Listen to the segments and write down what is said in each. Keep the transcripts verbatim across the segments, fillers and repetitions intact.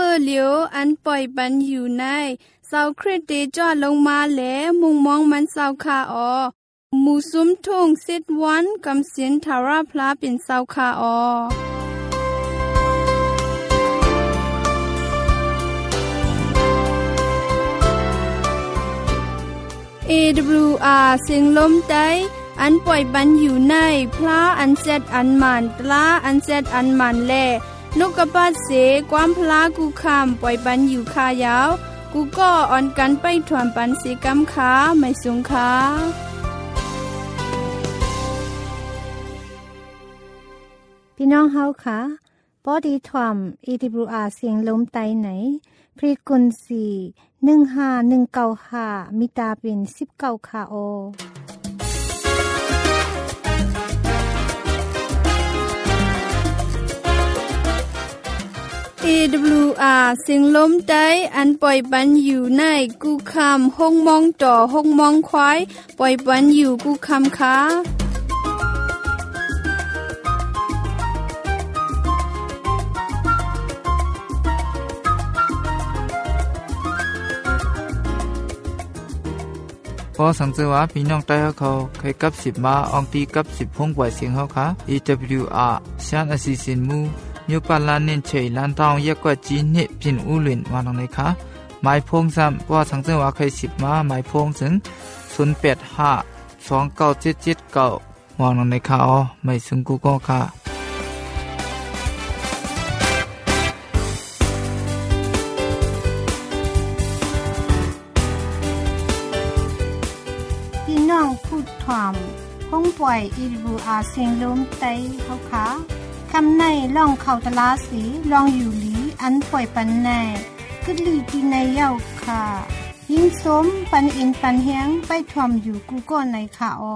มื่อเหลียวอันปล่อยปันอยู่ในเสาคริสเตจอดลงมาแลมุงมองมันเสาคาออหมู่ซุ้มทุ่งสิดวันกำเสียนทาราพลาเป็นเสาคาออเอ ดับเบิลยู อาร์ เสียงลมใต้อันปล่อยบันอยู่ในพระอันเซดอันมันตลาอันเซดอันมันแลนกกระปาดเสความพลากูคำปล่อยบันอยู่คายาวกูก็อ่อนกันไปถวนปันเสกำขาไม่สูงขาพี่น้องเฮาค่ะปอดีถวม เอ ดับเบิลยู อาร์ เสียงลมใต้ไหนพรีกุนซีหนึ่งห้าหนึ่งเก้าห้ามิตาเป็นสิบเก้าคาโอเอ ดับเบิลยู อาร์ เสียงลมใต้อันปล่อยปันอยู่ในกูคำห้องมองต่อห้องมองควายปล่อยปันอยู่กูคำค้าพอสังเกตว่าพี่น้องใต้เขาเคยกับสิบมาอองตีกับสิบพงปล่อยเสียงเขาค่ะ เอ ดับเบิลยู อาร์ เซียนอสิสินมูยูปาลานินเฉยลันทองเยกว่าจีนนิพินอุลินวานตรงไหนคะหมายพงซ้ำพอสังเกตว่าเคยสิบมาหมายพงถึงศูนย์แปดห้าสองเก้าเจ็ดเจ็ดเก้าวางตรงไหนคะอ๋อไม่ซึ่งกูก็ค่ะพูดถามห้องป่วย เอ ดับเบิลยู อาร์ เสียงลมใต้เฮาค่ะคำในล่องเข้าตลาสีลองอยู่หลีอันป่วยปันแน่กึดลีที่ในเย้าค่ะยิ่งสมปันอินปันเฮียงไปถวมอยู่กูก็ในค่ะออ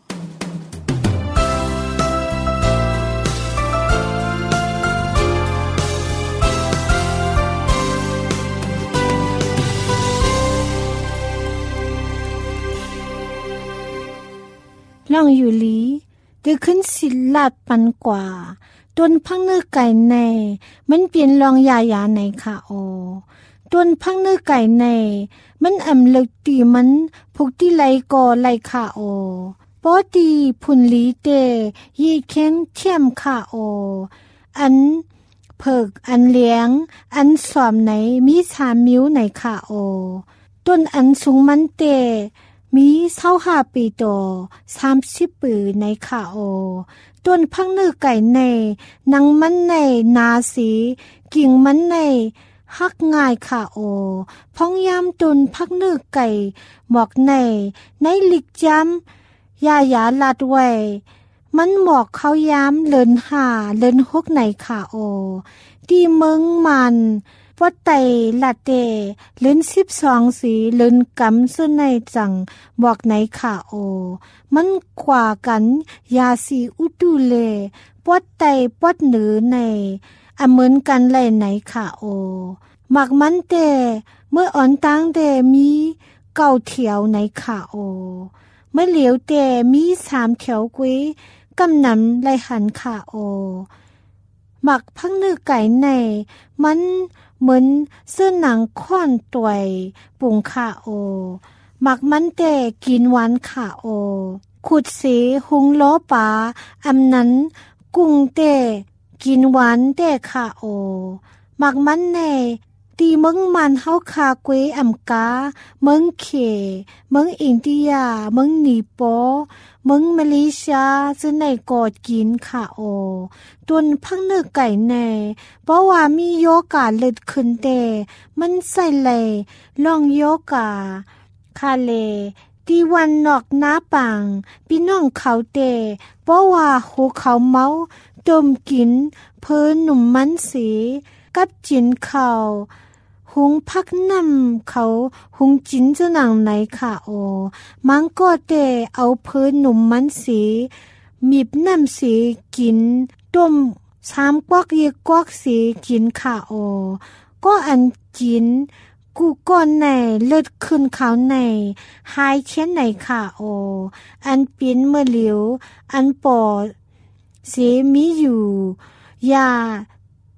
ล่องอยู่ลีตึกขึ้นสิลาดปันกว่าต้นพังเนื้อไก่ในมันเปลี่ยนลองยายาในค่ะโอต้นพังเนื้อไก่ในมันอำลึกตีมันพวกที่ไหลก่อไหลค่ะโอปอตีพุนลีเตยีแข้งเทียมค่ะโออันเพิกอันเลี้ยงอันสอมไหนมีสามมิ้วในค่ะโอต้นอันสูงมันเตมีเศร้าหาปีโตสามสิบปีในค่ะโอต้นพังเนื้อไก่ในนังมันในนาสีกิ่งมันในฮักง่ายค่ะโอพ้องยามต้นพักเนื้อไก่หมอกในในลิกจำยายาลาดไว้มันหมอกเขายามเลินหาเลินฮกในค่ะโอที่เมืองมันวัดไตลาเตเล่นสิบสองสีเล่นกำซึ่งในจังบอกไหนค่ะโอมันขวากันยาสีอุดูเลปวดไตปวดเหนือในอเหมือนกันไหลไหนค่ะโอหมักมันเตเมื่ออ่อนตังเตมีเก่าเถียวไหนค่ะโอเมื่อเหลียวเตมีสามแถวกุ้ยกำนำไหลหันค่ะโอหมักพังเนื้อไก่ในมันเหมือนเสื้อหนังค่อนตวยปุ่งขาโอหมักมันแต่กินหวานขาโอขุดสีหุงล้อป่าอำนั้นกุ้งแต่กินหวานแต่ขาโอหมักมันแน่ตีเมืองมันเฮาคาเกวอำกาเมืองเขเมืองอินเดียเมืองนีโปเมืองมาเลเซียซึ่งในกอดกินค่ะโอต้นพังเนื้อไก่แน่เพราะว่ามีโยกาเลิดขึ้นเตมันใส่เลยลองโยกาคาเลที่วันนอกหน้าปังพี่น้องเขาเตเพราะว่าหูเขาเมาดมกินเพิ่นหนุ่มมันสีกับจินเขาหุงพักนำเขาหุงจินเจ้าหนังไหนค่ะโอมังก็เตเอาเพิ่นหนุ่มมันสีมีบน้ำสีกินต้มสามกวักเยกวักสีกินค่ะโอก็อันกินกูก้อนในเลือดขึ้นเขาในหายเช่นไหนค่ะโออันปิ้นเมื่อเหลียวอันปอเสมีอยู่ยา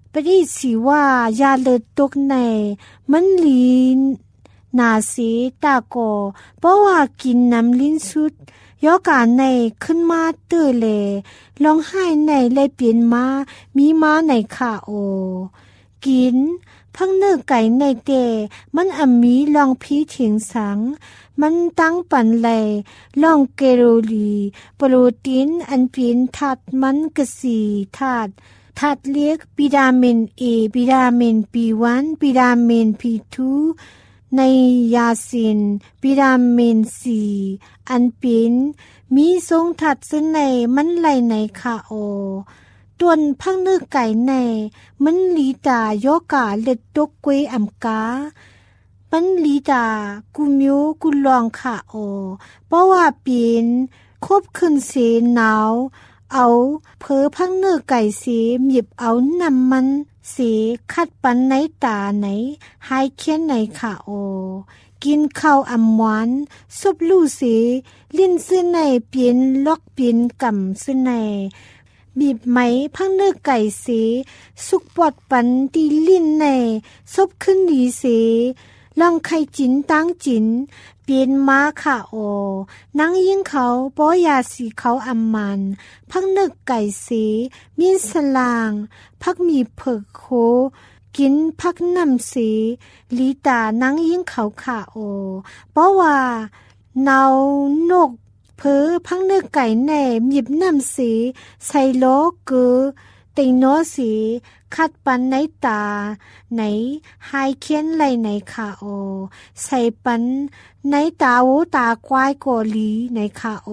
ปริสิว่ายาเลือดตกในมันลีนาสีตาโกเพราะว่ากินน้ำลิ้นสุดยอกาในขึ้นมาเตื้อเลลองให้ในเลยเปลี่ยนมามีมาในขาโอกินพังเนื้อไก่ในเตมันอมีลองพีถิงสังมันตั้งปันเลยลองเกโรลีโปรตีนอันเป็นธาตุมันกสีธาตุธาตุเล็กวิตามิน A วิตามิน บี วัน วิตามิน บี ทู ในยาสินวิตามิน C อันเป็นมีทรงถัดซึ่งในมันไหลในคาโอตวนพังเนื้อไก่ในมันลีตาโยกาเล็ดตกกวยอัมกามันลีตากุมิโอกุลองคาโอเพราะว่าเป็นคบขึ้นเสหนาวเอาเพอพังเนื้อไก่เสียหยิบเอาน้ำมันเสียคัดปันในตาไหนหายเคียนในขาโอกินข้าวอำหวานซุบลู่เสียลิ้นซื้อในเปลี่ยนล็อกเปลี่ยนกำซื้อในบีบไหมพังเนื้อไก่เสียสุกปอดปันตีลิ้นในซบขึ้นดีเสียลองไข่จินตั้งจินเปลี่ยนม้าขาโอนังยิ่งเขาป้อยาสีเขาอำมันพักนึกไก่สีมีสลางพักมีเผือกโคกินพักน้ำสีลีตานังยิ่งเขาขาโอเพราะว่าเนานกเพอพักนึกไก่แหน่หยิบน้ำสีใส่โลกือติงโนสีคัดปันในตาไหนหายเคียนไหลในขาโอใส่ปันในตาหูตาควายโกลีในขาโอ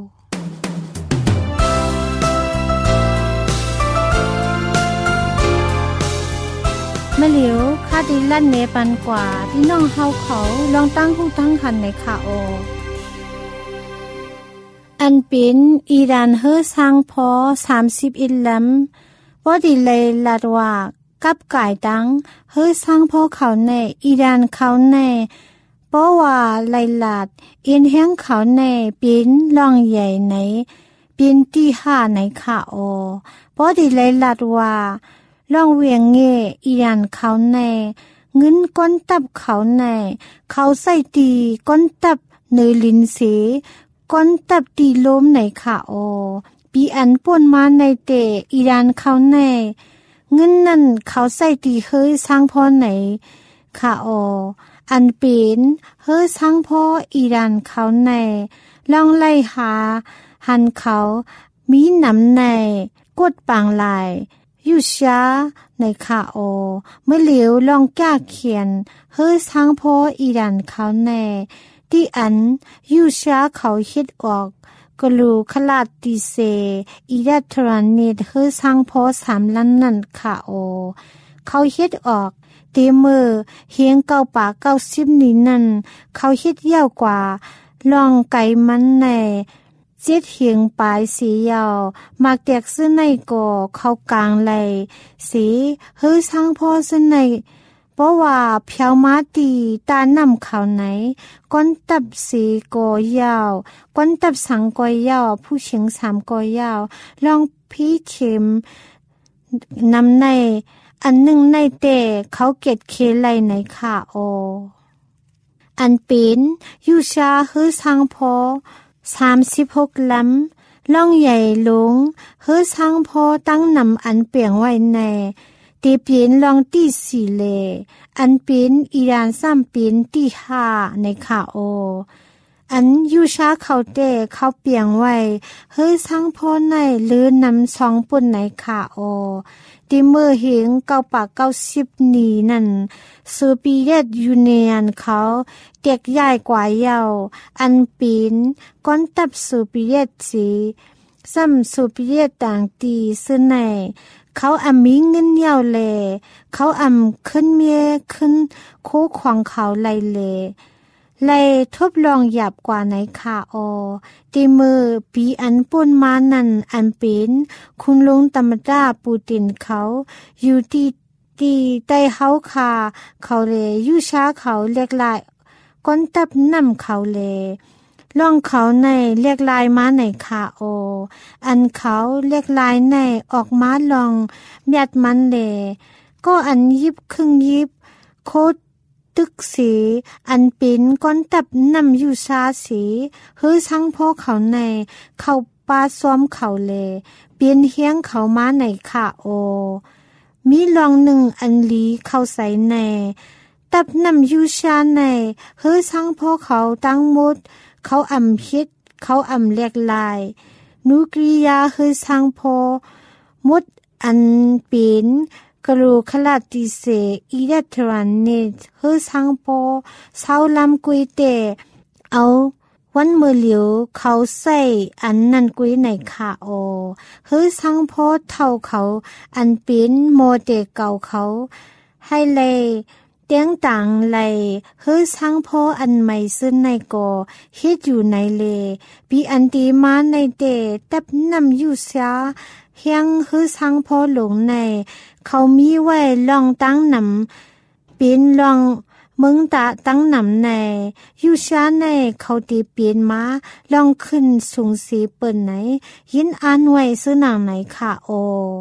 มะเหลียวคาดิลั่นเนปันกว่าพี่น้องเฮาเขาลองตั้งหูตั้งหันในขาโออันเป็นอิหร่านเฮอสร้างพอสามสิบเอ็ดลำว่าดีเลยลาดว่ากับไก่ดังเฮ้ยสร้างพ่อเขาแน่อิหร่านเขาแน่เพราะว่าไลลาดเอ็นแห้งเขาแน่เป็นร่องใหญ่ไหนเป็นที่ห้าในขาโอเพราะดีเลยลาดว่าร่องเวียงเงอิหร่านเขาแน่เงินก้นตับเขาแน่เขาใส่ตีก้นตับเนยลินเสก้นตับตีล้มในขาโอปีอันป่วนมาในเตอิหร่านเขาแน่เงินนั่นเขาใส่ตีเฮ้ยสร้างพ่อไหนค่ะอออันเป็นเฮ้ยสร้างพ่ออิหร่านเขาแน่ลองไล่หาหันเขามีหนำในกดปางลายอยู่ช้าในค่ะออเมื่อเหลียวลองแก้เขียนเฮ้ยสร้างพ่ออิหร่านเขาแน่ที่อันอยู่ช้าเขาเฮ็ดออกกลูขลาดติเซอิรัตรานิดเฮสร้างพอสามล้านนั่นค่ะโอเขาเฮ็ดออกเตมือเฮียงเก้าปากเก้าสิบนี้นั่นเขาเฮ็ดยาวกว่าลองไก่มันในเจ็ดเฮียงปลายสียาวมากแตกซึ่งในก่อเขากลางไหลสีเฮสร้างพอซึ่งในเพราะว่าเพียวมาตีตานำเขาไหนก้นตับสีกอยาวก้นตับสังกอยาวผู้เฉียงสามกอยาวลองพี่เข็มนำในอันหนึ่งในเตะเขาเกตเคไลในขาโออันเป็นยูชาเฮือสังพอสามสิบหกลำล่องใหญ่ลงเฮือสังพอตั้งนำอันเปลี่ยงไว้ในตีเปลี่ยนลองที่สี่เลอันเป็นอิหร่านซ้ำเป็นที่ห้าในขาโออันยูชาเขาเตะเขาเปลี่ยงไว้เฮ้ยสร้างพ่อในหรือนำสองปุ่นในขาโอตีเมื่อเห็นเก้าปากเก้าสิบนีนั่นซูปีเยตยูเนียนเขาเด็กใหญ่กว่าเยาอันเป็นก้อนตับซูปีเยตสีซ้ำซูปีเยตต่างตีซึ่งในเขาอำมีเงินเยาวเลเขาอำขึ้นเมียขึ้นโคของเขาไลเลไลทบลองหยับกว่าในขาออตีมือปีอันป่นมานั่นอันเป็นคุณลุงตมดาปูตินเขาอยู่ที่ตีใต้เฮาคาเขาเลอยู่ช้าเขาเล็กลายก้นตับนำเขาเลล่องเขาในเรียกลายมาในขาโออันเขาเรียกลายในออกมาลองเมียดมันเลก็อันยิบครึ่งยิบโคตรตึกสีอันเป็นก้อนตับนำอยู่ชาสีเฮือช่างพ่อเขาในเขาปาซ้อมเขาเลเปลี่ยนเฮียงเขามาในขาโอมีลองหนึ่งอันลีเข้าใส่ในตับนำยูชาในเฮือช่างพ่อเขาตั้งหมดเขาอำคิดเขาอำเรียกลายนุกริยาเฮือช่างพ่อหมดอันเป็นกรูคลาติเสอิเล็กทรอนิกส์เฮือช่างพ่อเศร้าลำกุยเตเอาวันเมื่อเหลียวเขาใส่อันนั้นกุยในขาโอเฮือช่างพ่อเท่าเขาอันเป็นโมเดเก่าเขาให้เลยเตียงต่างเลยเฮือช่างพ่ออันใหม่ซึ่งในก่อเฮ็ดอยู่ในเลปีอันตีมาในเตตับนำอยู่เสียเฮียงเฮือช่างพ่อหลงในเขามีไว้ลองตั้งนำเป็นลองเมืองตาตั้งนำในอยู่ชาในเขาตีเปลี่ยนมาลองขึ้นสูงสีเปิ้นไหนยินอ่านไว้ซื้อนางไหนค่ะโอ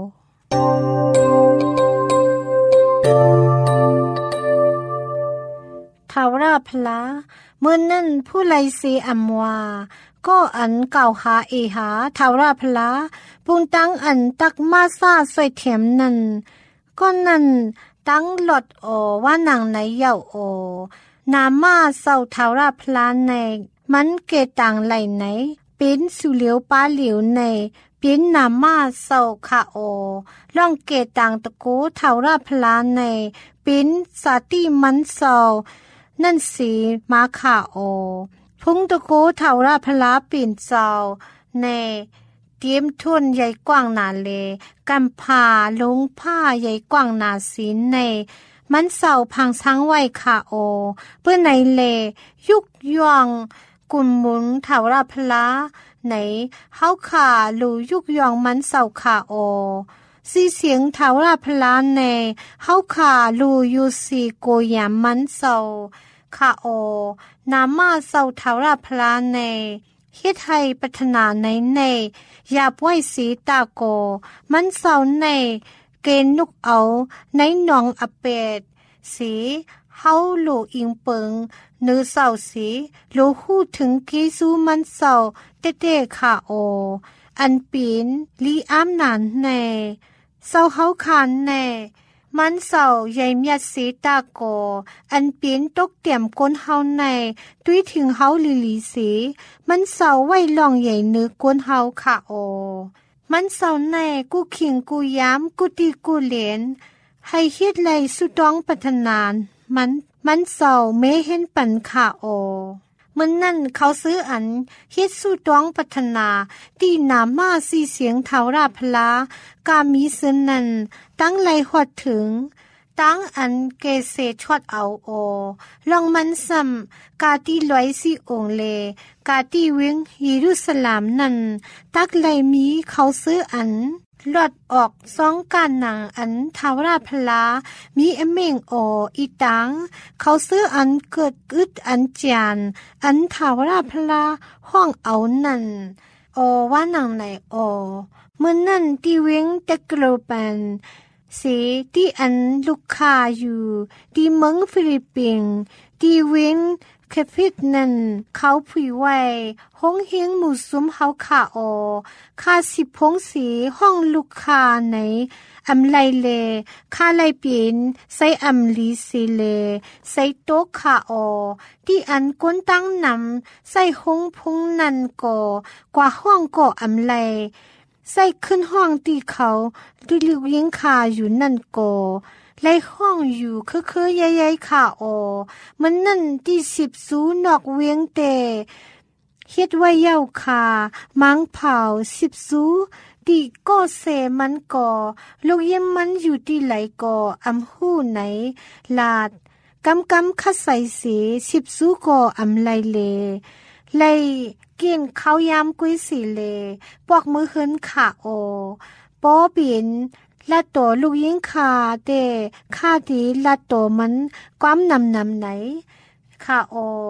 ทาวราพลาเมื่อนั้นผู้ไลเซอัมวาก็อันเก่าหาเอหาทาวราพลาปุงตั้งอันตักมาซาสวยเถียมนั้นก็นั้นตั้งหลดโอว่านางไหนเย่าโอนามาเศร้าทาวราพลาในมันเกตังไหลไหนเป็นสุเหลียวป้าเหลียวในเป็นนามาเศร้าค่ะโอล่องเกตังตะโกทาวราพลาในเป็นสาติมันเศร้านั่นสีมาค่ะโอพุงตะโกเท่าราพลาปิ่นเจ้าในเตรียมทุนใหญ่กว้างนาเลกำพาลงผ้าใหญ่กว้างนาศีลในมันเศร้าพังช้างไว้ค่ะโอเพื่อในเลยุกย่องกุมมุนเท่าราพลาไหนเฮาขาลูยุกย่องมันเศร้าค่ะโอสีเสียงเท่าราพลาในเฮาขาลูยูสีโกยามมันเศร้าค่ะโอนามาเศร้าเทาราพลาในเฮ็ดให้พัฒนาในในยาป่วยสีตาโกมันเศร้าในเกณฑ์นุกเอาในหนองอเปดสีเฮาโลอิงเปิงเนื้อเศร้าสีโลหู้ถึงกิซูมันเศร้าเตเตค่ะโออันปีนลีอ้ามนานในเศร้าเฮาคานในมันเศร้าใหญ่เมียดสีตาโกอันเปลี่ยนตกเตี่ยมก้นเฮาในตุ้ยถึงเฮาลิลีสีมันเศร้าไว้ลองใหญ่เนื้อก้นเฮาค่ะโอมันเศร้าในกูขิงกูย้ำกูตีกูเหรียญให้เฮ็ดไรสุดองพัฒนานมันมันเศร้าเมเห็นปันค่ะโอเมื่อนั่นเขาซื้ออันเฮ็ดสู้ต้องพัฒนาที่นามาสีเสียงเทาราพลากามีเสนันตั้งไหลหอดถึงตั้งอันเกเสชอดเอาโอลองมันซ้ำกาที่ลอยสีองเลกาที่เวงเยรูซาเล็มนั่นตักไหลมีเขาซื้ออันหลอดออกสองการหนังอันทาวราพลามีเอเมงโออีตังเขาซื้ออันเกิดอึดอันจานอันทาวราพลาห้องเอานั่นโอว่าหนังไหนโอเมื่อนั่นที่เวงเตกโลปันสีที่อันลูกค้าอยู่ที่เมืองฟิลิปปินส์ที่เวงแคฟิดนั่นเขาผุยไว้ห้องเฮียงหมู่ซุ้มเฮาขาโอคาสิพงสีห้องลูกค้าในอำไลเลคาไลเปลี่ยนใส่อำลีสีเลใส่โต๊ะขาโอที่อันก้นตั้งนำใส่ห้องพงนั่นก่อกว่าห้องก่ออำไลใส่ขึ้นห้องที่เขาที่ลูกยิงคาอยู่นั่นก่อไล่ห้องอยู่คือคือใหญ่ๆค่ะโอมันนั่นที่สิบสูนอกเวียงเตเฮ็ดไว้เย้าค่ะมังเผาสิบสูที่ก็เสมันก่อลูกเยี่ยมมันอยู่ที่ไหลก่ออำหู้ไหนลาดกำกำคัดใส่สีสิบสูก่ออำไลเลไลกินข้าวยำกุ้ยสีเลปอกมือขึ้นค่ะโอปอบินละตัวลูกยิงคาเตคาดีละตัวมันความนำนำไหนค่ะโอ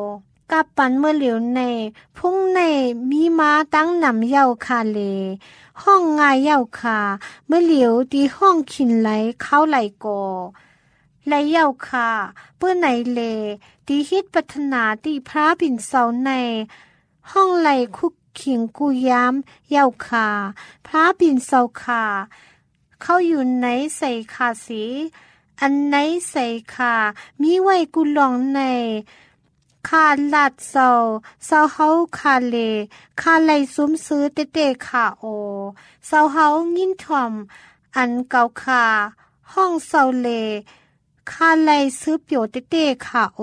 กับปันเมื่อเหลียวในพุ่งในมีม้าตั้งนำเย้าคาเลห้องง่ายเย้าคาเมื่อเหลียวที่ห้องขินไหลเข้าไหลกอไหลเย้าคาเพื่อไหนเลที่ฮิตพัฒนาที่พระปิ่นเสาในห้องไหลคุกขิงกูยามเย้าคาพระปิ่นเสาคาเข้าอยู่ในใส่คาสีอันไหนใส่คามีไว้กุลองในคาลัดเศร้าเศร้าเฮาคาเลคาไหลซุ้มซื้อเตเตคาโอเศร้าเฮางินถ่อมอันเก่าคาห้องเศร้าเลคาไหลซื้อเปียวเตเตคาโอ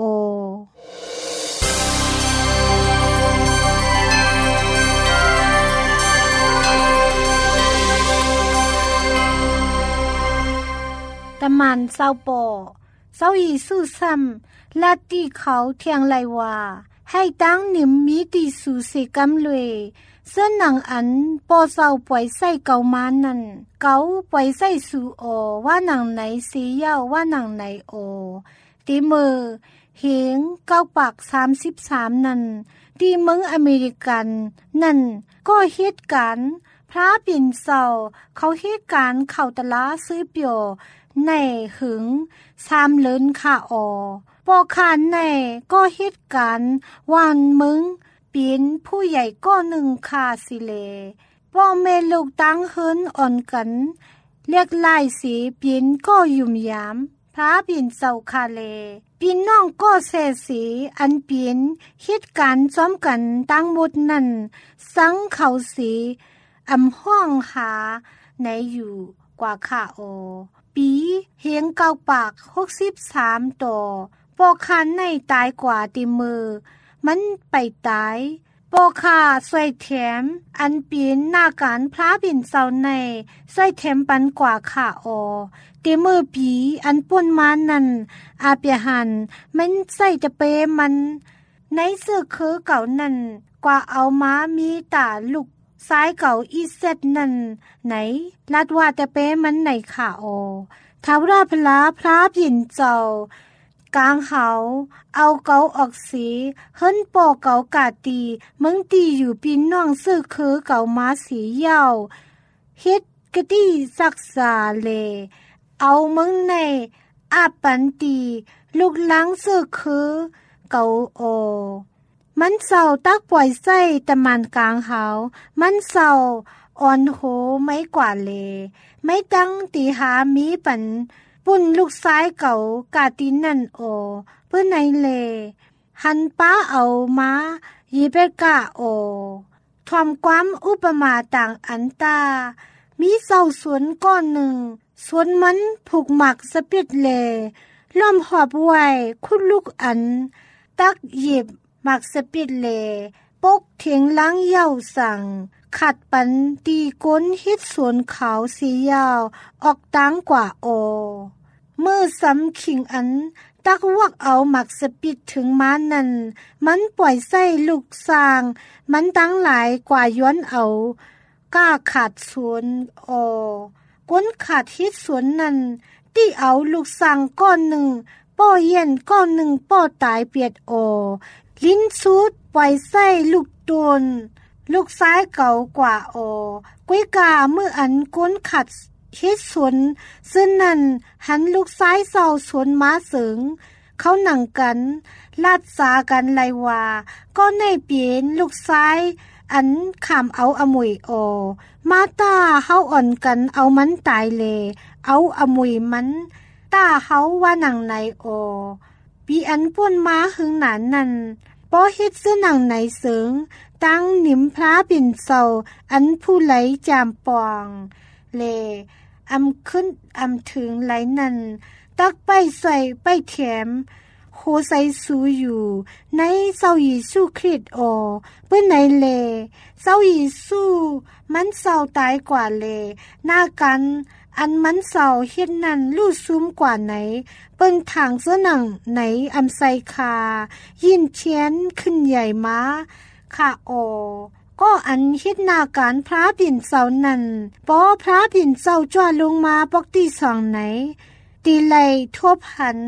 ตะมันเศร้าปอเศร้าอีสู้ซ้ำลาตีเขาเทียงไลว่าให้ตั้งนิมมีตีสู่เสกำเลยเสื้อหนังอันปอเศร้าปล่อยใส่เกามานั่นเกาปล่อยใส่สู่โอว่าหนังไหนเสียเย้าว่าหนังไหนโอตีมือเหงเก้าปากสามสิบสามนั่นที่เมืองอเมริกันนั่นก็เหตุการณ์พระปิ่นเศร้าเขาเหตุการณ์เข้าตะลาซื้อเปียวในหึงสามเลินค่ะออปอคานในก็เหตุการณ์วานมึงปีนผู้ใหญ่ก็หนึ่งค่ะสิเลป้อเมลูกตั้งเฮินอ่อนกันเรียกไล่สีปีนก็ยุ่มยามพระปีนเศร้าคาเลปีนน้องก็เสสีอันปีนเหตุการณ์ซ้อมกันตั้งหมดนั่นสังเขาสีอำห้องหาไหนอยู่กว่าค่ะโอปีเฮียงเก้าปากหกสิบสามตัวปอคานในตายกว่าตีมือมันไปตายปอคาสวยแถมอันปีนหน้าการพระบินเศร้าในสวยแถมปันกว่าค่ะออตีมือปีอันป่นมานั่นอาเปียหันมันใส่จะเปมันในเสื้อคือเก่านั่นกว่าเอามามีตาลูกซ้ายเก่าอีเซตนั่นไหนลัดว่าแต่เป้มันไหนค่ะโอท้าวราพลาพระผินเจ้ากลางเขาเอาเกาออกสีเฮิรนปอเกากาตีมึงตีอยู่ปีนน้องซื้อคือเก่ามาสีเย้าเฮ็ดกะตี้ซักษาเลเอามึงในอาปันตีลูกล้างซื้อคือเก่าโอมันเศร้าตักปล่อยไส้ตะมันกลางเขามันเศร้าอ่อนโหไม่กว่าเลไม่ตั้งตีหามีปันปุ่นลูกซ้ายเก่ากาตินั่นโอเพื่อในเลหันป้าเอามายีเปกะโอทอมความอุปมาต่างอันตามีเศร้าสวนก้อนหนึ่งสวนมันผูกหมักสปิดเลล้อมหอบไว้คุณลูกอันตักหยิบมักสปิดเลปกเถียงล้างเย้าสั่งขัดปันตีก้นฮิตสวนเขาสียาวออกตั้งกว่าโอมือสำขิงอันตักวักเอาหมักสปิดถึงม้านั่นมันปล่อยไส้ลูกสร้างมันตั้งหลายกว่าย้อนเอาก้าขาดสวนโอก้นขาดฮิตสวนนั่นที่เอาลูกสร้างก้อนหนึ่งป้อเย็นก้อนหนึ่งป้อตายเปียดโอลิ้นสุดปล่อยไส้ลูกโดนลูกซ้ายเก่ากว่าโอกุ้ยกาเมื่ออันก้นขัดเฮ็ดสวนซึ่งนั่นหันลูกซ้ายเศร้าสวนม้าเสิงเขาหนังกันลาดสากันไลว่าก็ในเปลี่ยนลูกซ้ายอันขามเอาอมุยโอมาตาเฮาอ่อนกันเอามันตายเลเอาอมุยมันตาเฮาว่าหนังไหนโอปีอันป่วนม้าหึงหนานนั่นปอเฮ็ดเสื้อหนังไหนเสิงตั้งนิมพระปิ่นเศร้าอันผู้ไหลจามปองเลอำขึ้นอำถึงไหลนั่นตักไปใส่ไปแถมโคใส่สูอยู่ในเศร้ายีสู้คริสโอเพื่อไหนเลเศร้ายีสู้มันเศร้าตายกว่าเลหน้ากันอันมันเศร้าเฮ็ดนั่นลู่ซุ้มกว่าไหนเปิ้นทางเสื้อหนังไหนอำไซคายินเชียนขึ้นใหญ่มาค่ะโอก็อันเฮ็ดหน้าการพระปิ่นเศร้านั่นปอพระปิ่นเศร้าจ้าลงมาปกติสองไหนตีไหลทบหัน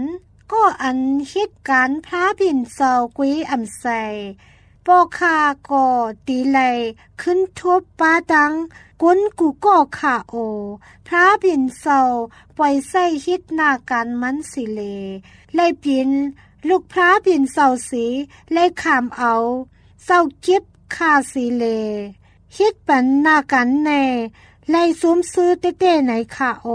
ก็อันฮิตการพระบินเศร้ากุยอำใส่ปอคาก็ตีไหลขึ้นทบป้าดังก้นกูก็ขาโอพระบินเศร้าปล่อยใส่ฮิตหน้ากันมันสิเลไล่ปินลูกพระบินเศร้าสีไล่ขามเอาเศร้าเก็บคาสีเลฮิตปันหน้ากันแน่ไล่ซุ้มซื้อเต้ๆไหนค่ะโอ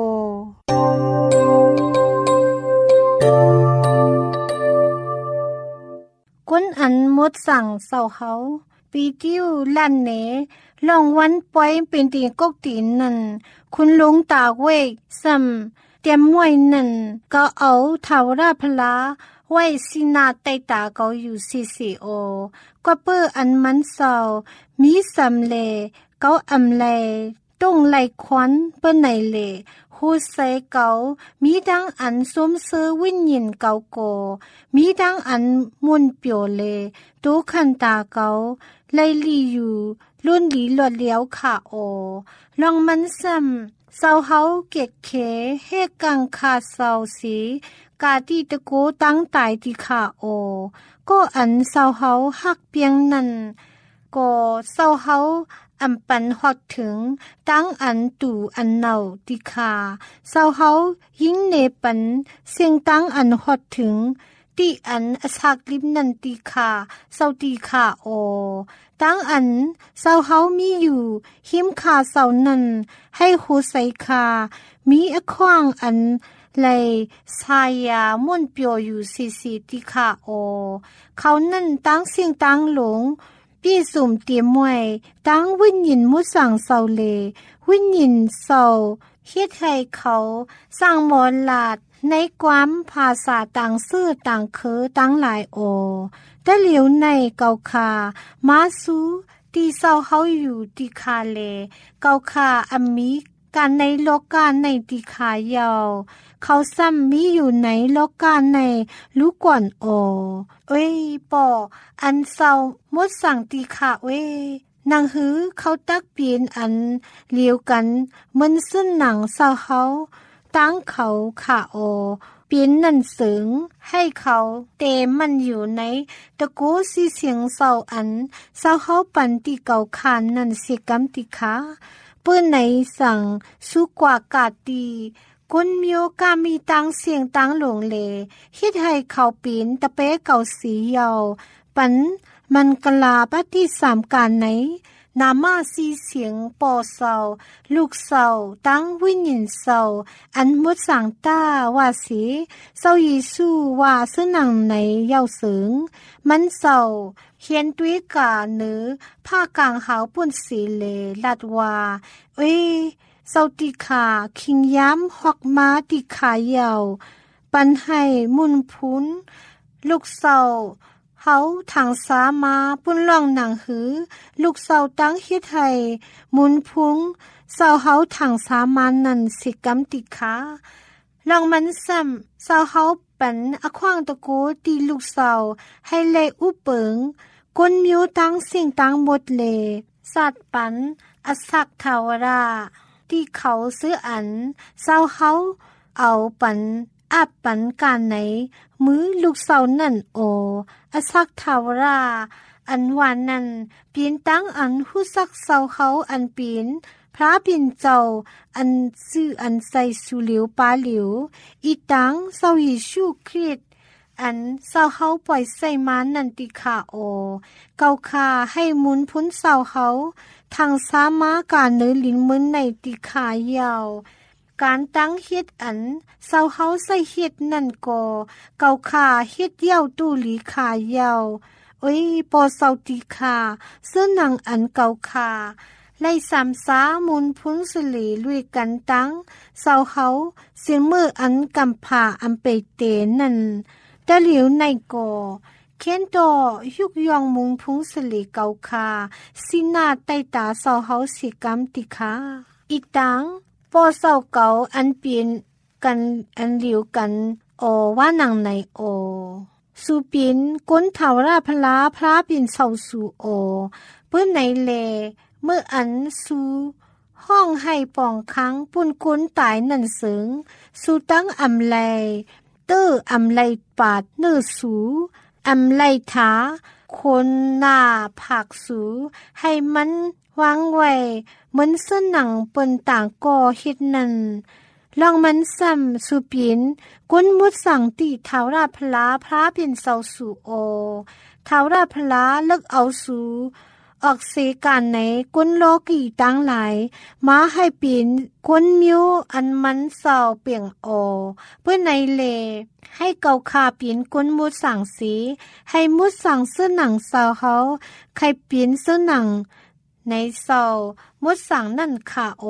คนอันมดสั่งเศร้าเขาปีติ้วลั่นเนลองวันปล่อยเป็นตีกกตีนนั่นคุณลุงตากเวกซ้ำเตรียมมวยนั่นก็เอาเทาวราพลาไว้สินาใต้ตาเขาอยู่ซีซีโอก็เปื้ออันมันเศร้ามีสำเลเขาอำเลต้งไหลควันเปิ้นไหนเลฮู้ใส่เกามีดังอันสมเสือวิญญาณเกาโกมีดังอันมุนเปียวเลตูคันตาเกาไลลี่อยู่รุ่นหลีหลดเลี้ยวขาโอลองมันซ้ำเศร้าเฮาเกตเขเฮกังคาเศร้าสีกาตีตะโกตั้งตายที่ขาโอก็อันเศร้าเฮาฮักเปียงนั่นก็เศร้าเฮาอำปันฮอดถึงตั้งอันตู่อันเนาติคาเศร้าเฮายิ่งเนปันเสียงตั้งอันฮอดถึงติอันอสักลิมนันติคาเศร้าติคาโอตั้งอันเศร้าเฮามีอยู่หิมคาเศร้านั้นให้หูใส่คามีอขวางอันเลยสายาม่วนเปียวอยู่ซีซีติคาโอเขานั่นตั้งเสียงตั้งหลงพี่สุ่มเตรียมไว้ตั้งวิญญาณมุสั่งเศร้าเลวิญญาณเศร้าเฮ็ดให้เขาสร้างมนลาดในความภาษาต่างซื่อต่างเคอตั้งหลายโอแต่เหลียวในเกาคามาซูตีเศร้าเฮาอยู่ติคาเลเกาคาอมิการในโลกาในติคายาวเขาซ้ำมีอยู่ในโลกาในรู้ก่อนโอเอ้ยปออันเศร้ามดสั่งตีขาเว้นางหือเขาตักเปลี่ยนอันเลียวกันมันซึ่นหนังเศร้าเฮาตั้งเขาขาโอเปลี่ยนนั่นเสริงให้เขาเตมันอยู่ในตะโกสีเสียงเศร้าอันเศร้าเฮาปันติเก่าคานนั่นเสียกำติขาเปิ้นไหนสั่งสุกว่ากาตีคนมีโอกาสมีตังเสียงตังหลงเลคิดให้เขาปีนตะเป๊เก่าสียาวปันมันกลาปฏิสามการไหนนามาสีเสียงปอเศร้าลูกเศร้าตั้งวิญญาณเศร้าอันมุดสั่งต้าว่าสีเศร้ายิสูว่าซึ่งหนังในเย้าเสิงมันเศร้าเขียนตุ้ยกาเนื้อผ้ากลางหาวปุ่นสีเลลัดว่าเอ้ยเศร้าติขาคิงย้ำหอกม้าติขายาวปันให้มุนพุนลูกเศร้าเฮาทางสามาปุ้นล่องหนังหือลูกเศร้าตั้งเฮ็ดให้มุนพุงเศร้าเฮาทางสามานั่นสิกำติขาลองมันซ้ำเศร้าเฮาปันอขวางตะโกตีลูกเศร้าให้เลอุเปิงก้นมิวตั้งสิ่งตั้งหมดเลสัตว์ปันอสักทาวราที่เขาซื้ออันเศร้าเฮาเอาปันอาบปันการไหนมือลูกเศร้านั่นโออสักทาวราอันวานนั่นเปลี่ยนตั้งอันหู้สักเศร้าเฮาอันเปลี่ยนพระปิ่นเจ้าอันซื่ออันใส่สุเหลียวปาเหลียวอีตังเศร้ายิชูคริสอันเศร้าเฮาปล่อยใส่มานันติขาโอเกาคาให้มุนพ้นเศร้าเฮาทางสามาการเนื้อลิ้นมือในติขายาวการตั้งเฮ็ดอันเศร้าเฮาใส่เฮ็ดนั่นก็เกาคาเฮ็ดเย้าตู้หลีขายาวโอ้ยปอเศร้าติขาเสื้อหนังอันเกาคาไล่สามสามุนพุ้นสลีลุยกันตั้งเศร้าเฮาเสียงมืออันกำผาอันเปเตนั่นตะเหลียวในก่อเค้นโตยุกยองมุงพุงสลีเกาคาสินาใต้ตาเศร้าเฮาสิกำติขาอีตังปอเศร้าเกาอันเปลี่ยนกันอันเหลียวกันโอว่านังในโอสูปินก้นเถาราพลาพระปินเศร้าสูโอเปิ้นไหนเลเมื่ออันสูห้องให้ป่องค้างปุ่นก้นตายนั่นเสิงสูตั้งอำไลเตอร์อำไลปาดเนื้อสูอำไลถาคนหน้าผักสูให้มันวางไว้เหมือนเสื้อหนังเปิ้นต่างก่อเฮ็ดนั่นลองมันซ้ำสุปินก้นมุดสั่งตีเท้าราพลาพระเป็นเสาสู่โอเท้าราพลาเลิกเอาสูออกเสการไหนก้นโลกีตั้งหลายมาให้ปีนก้นมิวอันมันเศร้าเปียงโอเพื่อในเลให้เกาคาปีนก้นมุดสั่งสีให้มุดสั่งเสื้อหนังเศร้าเขาใครปีนเสื้อหนังในเศร้ามุดสั่งนั่นค่ะโอ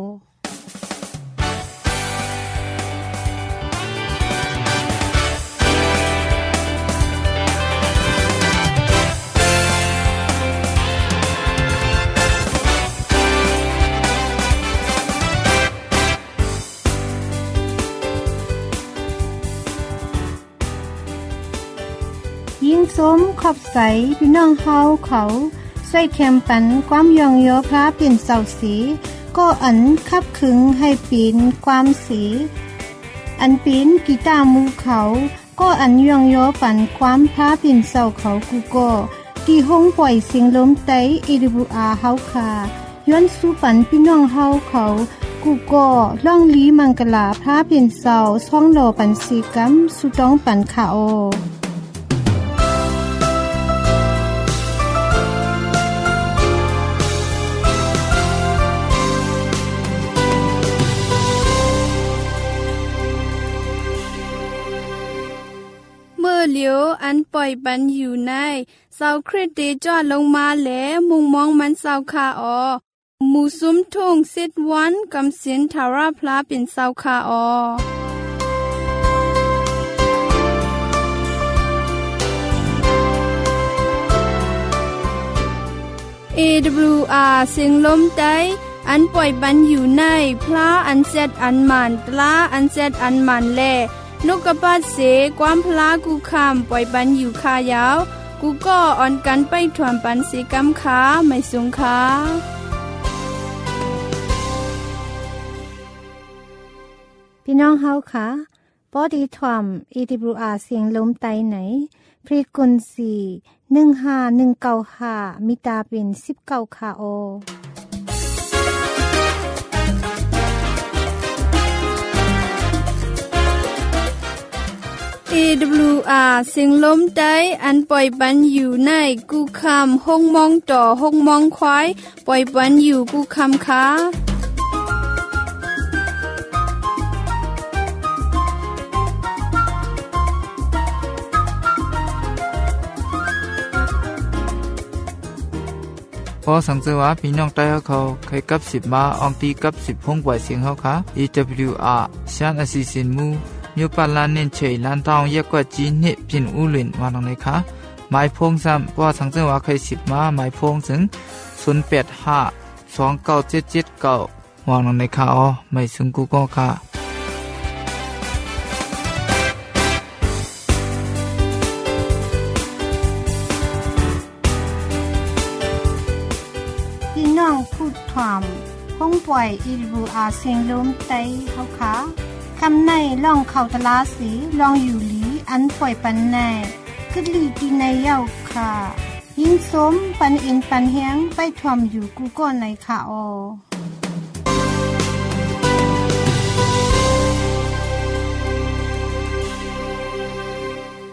ยิ่งสมขอบใสพี่น้องเฮาเขาใส่แคมปันความยองโยพระเป็นเสาสีก็อันคับขึงให้ปีนความสีอันปีนกีตาร์มือเขาก็อันยองโยปันความพระเป็นเสาเขากูก็ที่ห้องปล่อยเสียงลมไต เอ ดับเบิลยู อาร์ เฮาค่ะย้อนสู่ปันพี่น้องเฮาเขากูก็ล่องลีมังกลาพระเป็นเสาช่องโลปันสีกัมสุต้องปันค่ะโอเหลียวอันปล่อยปันอยู่ในเสาคริสเตจอดลงมาแล้วมุงมองมันเสาคาออหมู่ซุ้มทุ่งสิดวันกำสินทาราพลาเป็นเสาคาออ เอ ดับเบิลยู อาร์ เสียงลมใต้อันปล่อยปันอยู่ในพลาอันเซดอันมันตลาอันเซดอันมันแลนกกระปาดเสความพลากูคำปล่อยปันอยู่คายาวกูก็อ่อนกันไปถวมปันสีกำขาไม่สูงขาพี่น้องเฮาค่ะปอดีถวม เอ ดับเบิลยู อาร์ เสียงลมไตไหนฟรีกวนซีหนึ่งห้าหนึ่งเก้าห้ามิตาเป็นสิบเก้าค่ะโอเอ ดับเบิลยู อาร์ เสียงลมใต้อันปล่อยปันอยู่ในกูคำห้องมองต่อห้องมองควายปล่อยปันอยู่กูคำค้าพอสังเกตว่าพี่น้องใต้เขาเคยกับสิบมาอองตีกับสิบห้องปล่อยเสียงเขาค่ะ เอ ดับเบิลยู อาร์ ชานอสิสินมูมิวปันลานเน้นเฉยลานตองเยกกว่าจีนเนพินอูหลินวานองเลยค่ะหมายพงซ้ำพอสังเกตว่าเคยสิบมาหมายพงถึงศูนย์แปดห้าสองเก้าเจ็ดเจ็ดเก้าวานองเลยค่ะอ๋อไม่ถึงกูก็ค่ะน้องพูดถามห้องปล่อย เอ ดับเบิลยู อาร์ เสียงลมไต้เฮาค่ะคำในล่องเข้าตลาสีลองอยู่หลีอันปล่อยปันในคือหลีดีในเย้าค่ะยิ่งสมปันอินปันเฮียงไปถวมอยู่กูก็ในค่ะออ